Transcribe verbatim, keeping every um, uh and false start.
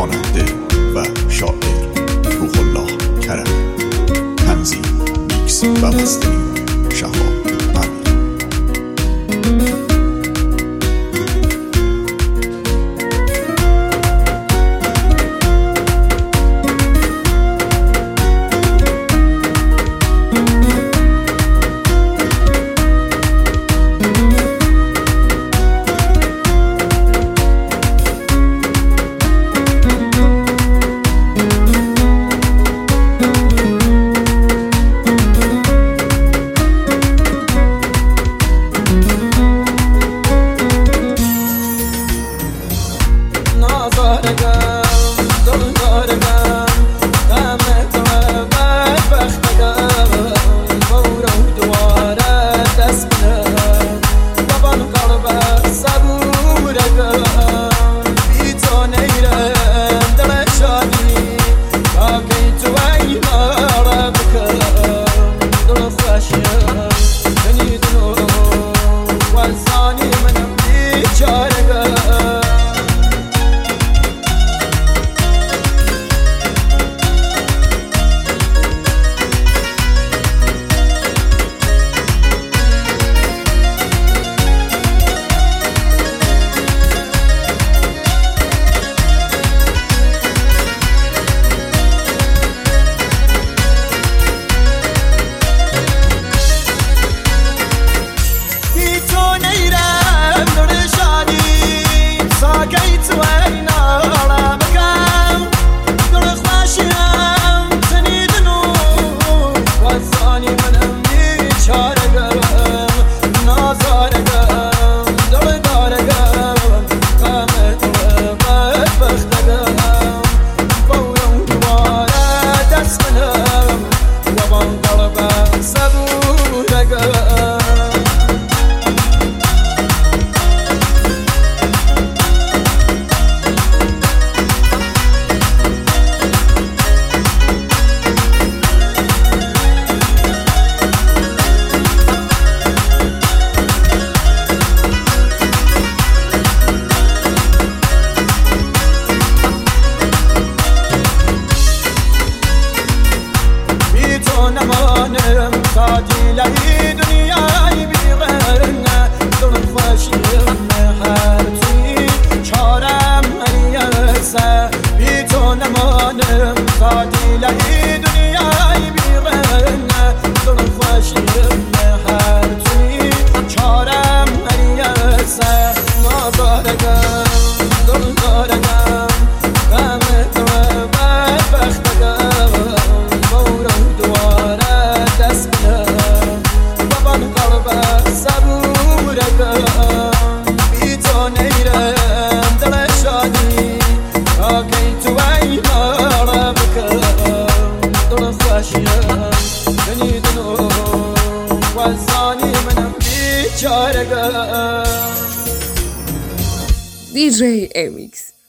خواننده و شاعر روح الله کرمی. تنظیم، میکس و مسترینگ شهاب امیر. تعدیلی دنیای بیغرنه دل خوشیم هر توی چارم هریسه بی تو نمانم. تعدیلی دنیای بیغرنه دل خوشیم هر توی چارم هریسه نازارگم دل دارگم غم تو بدبختگم بورم دواره دست کنم بابان قلب صبورگم بی تو نیرم دل شادی آکی تو ای مارا بکم دل خوشیم بنی دنو وزانی منم بیچارگم. دی جی امیکس